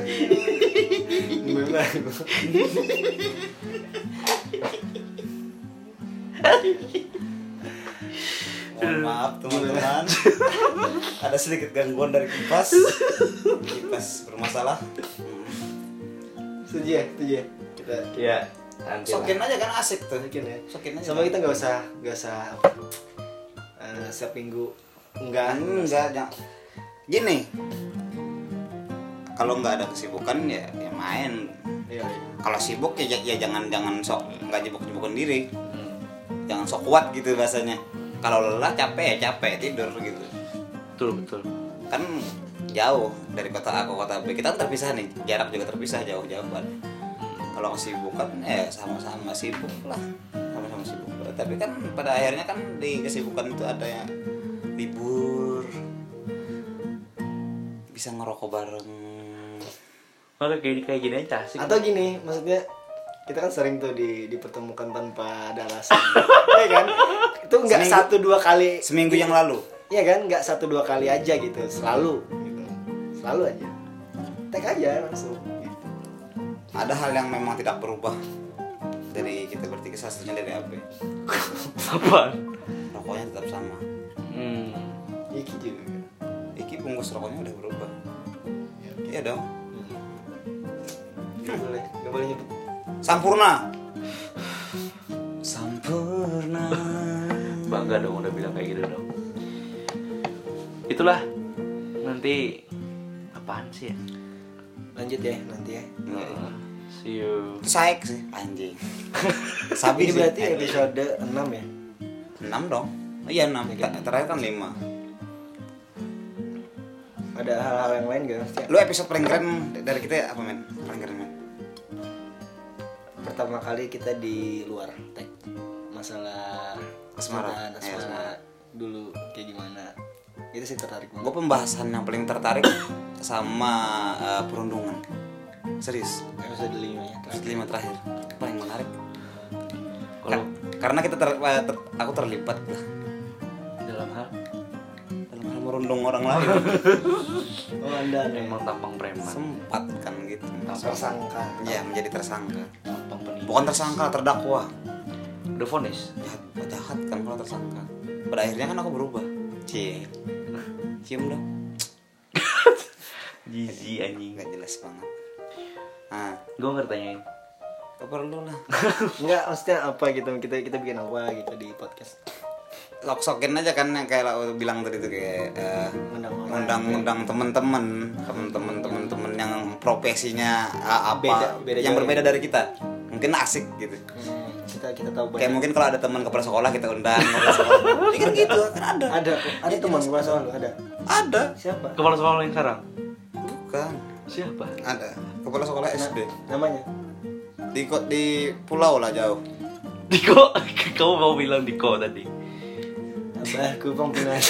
Mohon maaf teman-teman, ada sedikit gangguan dari kipas bermasalah. Setuju ya kita ya nanti Sokin aja kan asik tuh. bikin ya. Sokin aja. Sama kita nggak usah apa, setiap minggu enggak. Jangan. Gini, kalau nggak ada kesibukan ya main. Iya. Kalau sibuk ya jangan sok nggak jebuk-jebukin diri. Jangan sok kuat gitu bahasanya. Kalau lelah capek ya capek, tidur gitu. betul Kan jauh dari kota A ke kota B, kita kan terpisah nih, jarak juga terpisah jauh-jauhan. Kalau kesibukan ya sama-sama sibuk lah, sama-sama sibuk. Tapi kan pada akhirnya kan di kesibukan itu ada yang libur, bisa ngerokok bareng. Oke, kayak gini aja asik. Atau gini, maksudnya kita kan sering tuh dipertemukan tanpa ada alasan. Iya kan? Itu enggak 1-2 kali Seminggu yang lalu. Iya kan? Enggak 1-2 kali aja gitu, selalu gitu. Selalu aja. Tag aja langsung gitu. Ada hal yang memang tidak berubah dari kita bertiga, salah satunya dari AB. Apaan? Rokoknya tetap sama. Iki juga. Iki bungkus rokoknya udah berubah. Iya dong. Nggak boleh nyebut. Sampurna. Bangga dong udah bilang kayak gitu dong. Itulah nanti apaan sih ya? Lanjut ya nanti ya. See you. Saik sih anjing. Sabi Ini sih. berarti episode 6 ya. 6 dong. Iya 6. Terakhir kan 5. Ada hal-hal yang lain gak? Lu episode paling keren dari kita apa men? Paling keren men? Pertama kali kita di luar tag masalah Asmara. asmara dulu kayak gimana? Itu sih tertarik banget. Gue pembahasan yang paling tertarik sama perundungan. Serius. Episode 5 ya. Episode 5 terakhir. Itu paling menarik. Karena kita aku terlibat lah Dalam hal dalam hal merundung orang lain. Oh, Anda emang tampang preman. Sempat kan gitu. tersangka. Ya menjadi tersangka. Tampang penipu. Bukan tersangka, terdakwa. Udah vonis. Jahat kan kalau tersangka. Pada akhirnya kan aku berubah. Cium dong. Jizi anjing. Gak jelas banget. Nah, Gue nggak tanyain. gak perlu lah. Enggak, maksudnya apa gitu, kita bikin apa gitu di podcast. Sok-sokin aja kan yang kayak lo bilang tadi tuh kayak undang teman-teman yang profesinya apa Beda yang jauh. berbeda dari kita. Mungkin asik gitu. Kita tahu Kayak banyak. mungkin kalau ada teman kepala sekolah kita undang kepala sekolah. Ya kan gitu kan ada. Ada teman gua soal ada. Ada. Siapa? Kepala sekolah yang sekarang? Bukan. Siapa? Ada. Kepala sekolah SD. Namanya? Di pulau lah jauh. Diko. Kamu mau bilang Diko tadi. Abahku penggunaan.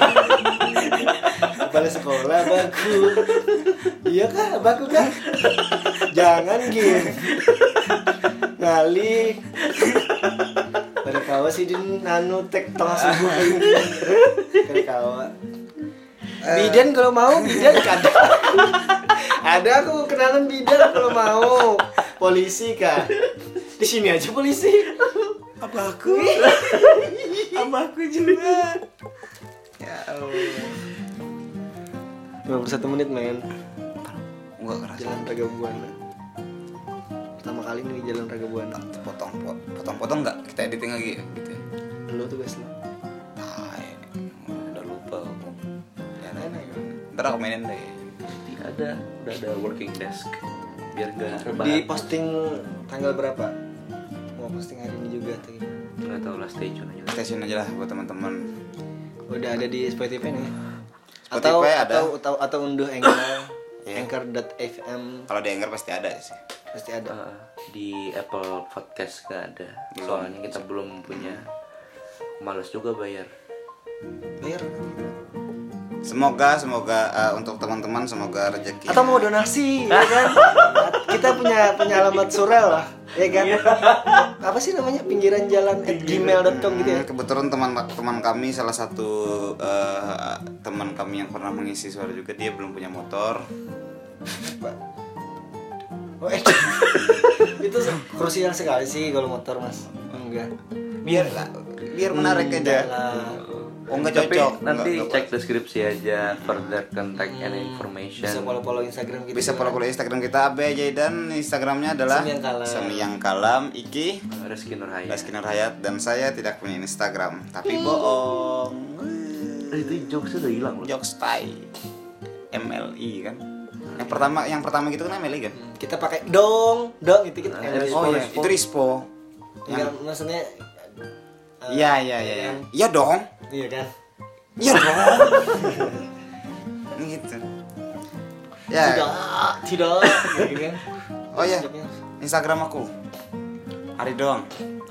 Kepala sekolah abahku. Iya kah abahku kah? Jangan gitu. Ngali. Pada kawa sih din anu tek tengah subuh. Pada kawa. Bidan kalau mau bidan ada. Ada aku kenalan bidan kalau mau. Polisi kah? Di sini aja polisi. Abahku. Abahku juga. Ya Ya Allah. 51 menit men. Enggak kerasa. Jalan Raga Buana. Pertama kali nih di Jalan Raga Buana. Potong-potong enggak? Kita editing lagi ya gitu. Ya? Lu tuh guys lu. Tai. Udah lupa aku. Ya Mana nah. ya? Ntar aku mainin deh. udah ada working desk biar gak Di rebahan. posting tanggal berapa? Mau posting hari ini juga atau gimana? Nggak tahu lah, stay tune aja. Stay tune aja lah buat teman-teman. Udah ada di Spotify nih. Spotify ada. Atau unduh Anchor. Iya. Anchor.fm Kalau di Anchor pasti ada sih. pasti ada. Di Apple Podcast gak ada. Soalnya kita belum punya. Males juga bayar. Bayar. Semoga untuk teman-teman semoga rezeki. Atau mau donasi, ya kan? Kita punya alamat surel lah, ya kan? Apa sih namanya? Pinggiran jalan @gmail.com gitu ya. Kebetulan teman kami salah satu teman kami yang pernah mengisi suara juga, dia belum punya motor. Oh, itu krusial sekali sih kalau motor mas. Enggak. Biar menarik aja. Oh enggak Tapi cocok. nanti Enggak, cek deskripsi aja, further contact and information. Bisa follow Instagram kita. bisa follow Instagram kita Abe Jaidan, Instagramnya adalah Semiyang Kalam, Iki Reski Nurhayat. Reski Nurhayat, dan saya tidak punya Instagram, tapi bohong. Itu jokesnya udah hilang loh. Jokes tai. MLI kan. Yang pertama gitu kan MLI kan? Kita pakai dong itu kita. Oh iya, itu Rispo. Enggak, maksudnya Iya. Iya dong. iya kan? Iya dong. Gitu. Ya. Tidak, gitu kan? Oh iya. Instagram aku. Aridong.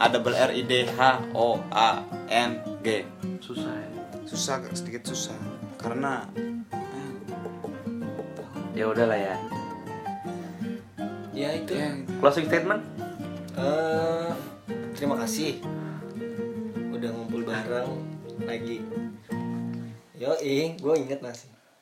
ARRIDHOANG. Susah ya. Susah, sedikit susah. Karena Ya udahlah ya. Ya itu. Closing statement? Terima kasih udah ngumpul bareng lagi. Gue inget masih.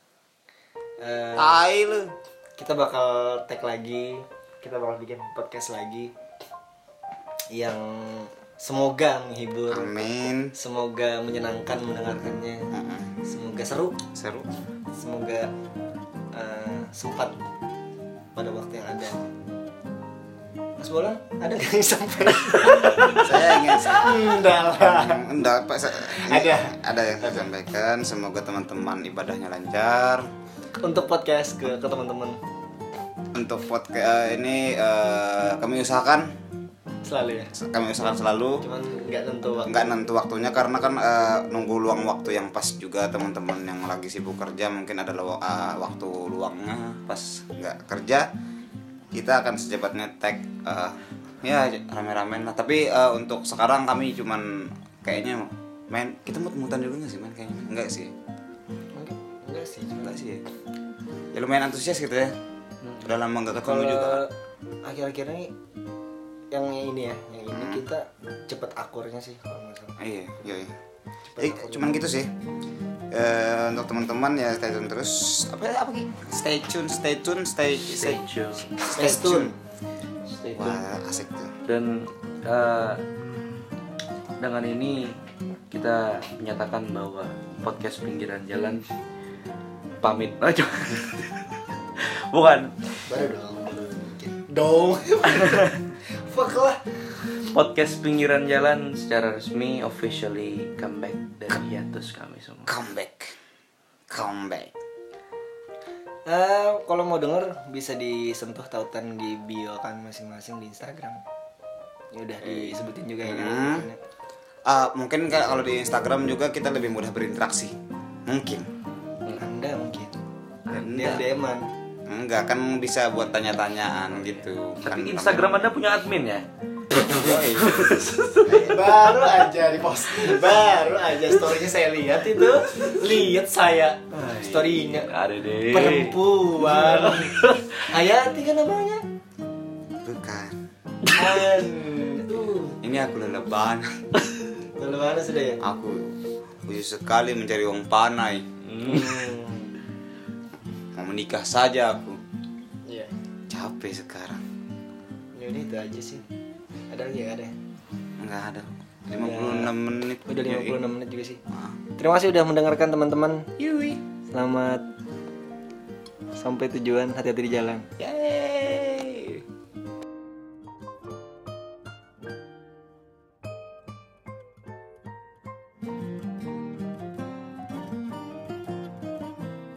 tai lu. Kita bakal tag lagi, kita bakal bikin podcast lagi yang semoga menghibur, Amin. semoga menyenangkan mendengarkannya, semoga seru, semoga sempat pada waktu yang ada. Mas Bolang, ada nggak yang sampai? Saya ingin Enggak Pak. Ada yang saya sampaikan. Semoga teman-teman ibadahnya lancar. Untuk podcast ke teman-teman Untuk podcast ini kami usahakan selalu ya. Kami usahakan selalu. Cuman nggak tentu waktu. Nggak nentu waktunya karena kan nunggu luang waktu yang pas juga. Teman-teman yang lagi sibuk kerja mungkin ada waktu luangnya pas nggak kerja. Kita akan secepatnya tag ya rame-rame lah. Tapi untuk sekarang kami cuman kayaknya main, kita mut-mutan juga nggak sih main kayaknya? Enggak sih ya. Ya lumayan antusias gitu ya. Udah lama nggak ketemu Kalau juga. akhir-akhir ini yang ini kita cepet akurnya sih kalau nggak salah. Iya. Cuman gitu sih. Untuk teman-teman ya stay tune terus. Apa Ki? Stay tune. Stay tune. Wah, asik tuh. Dan dengan ini kita menyatakan bahwa podcast pinggiran jalan pamit. Bukan. Baru dong. Fuck lah. Podcast pinggiran jalan secara resmi officially comeback dari hiatus kami semua. Comeback. Kalau mau denger bisa disentuh tautan di bio kan masing-masing di Instagram. Ya udah disebutin juga ya kan. Mungkin kalau di Instagram juga kita lebih mudah berinteraksi. Mungkin. Anda mungkin. Anda. DM-an. Enggak, kan bisa buat tanya-tanyaan gitu. Tapi Instagram Anda punya admin ya? Baru aja di post. Baru aja story-nya saya lihat itu. Lihat saya story-nya. Ada deh. Perempuan. Hayati kan namanya? Bukan. Ini Ini aku leleban. lalu mana sudah ya? Aku khusus sekali mencari uang panai. Mau menikah saja aku. Iya. Capek sekarang. Ya udah itu aja sih. Ada lagi ya ada? Enggak ada. 56 menit. Udah Yoi. 56 menit juga sih. Ah. Terima kasih udah mendengarkan teman-teman. Yui. Selamat sampai tujuan, hati-hati di jalan. Yeay.